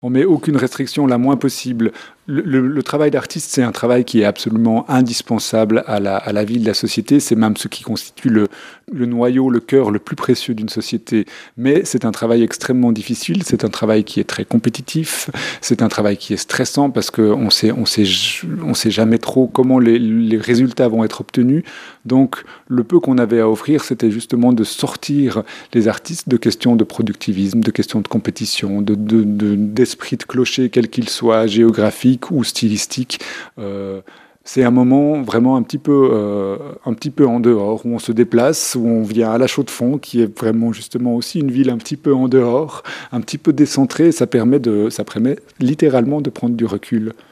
On met aucune restriction, la moins possible. Le travail d'artiste, c'est un travail qui est absolument indispensable à la vie de la société. C'est même ce qui constitue le noyau, le cœur le plus précieux d'une société. Mais c'est un travail extrêmement difficile. C'est un travail qui est très compétitif. C'est un travail qui est stressant parce qu'on sait jamais trop comment les résultats vont être obtenus. Donc, le peu qu'on avait à offrir, c'était justement de sortir les artistes de questions de productivisme, de questions de compétition, d'esprit de clocher, quel qu'il soit, géographique ou stylistique. C'est un moment vraiment un petit peu en dehors, où on se déplace, où on vient à La Chaux-de-Fonds, qui est vraiment justement aussi une ville un petit peu en dehors, un petit peu décentrée. Ça permet littéralement de prendre du recul.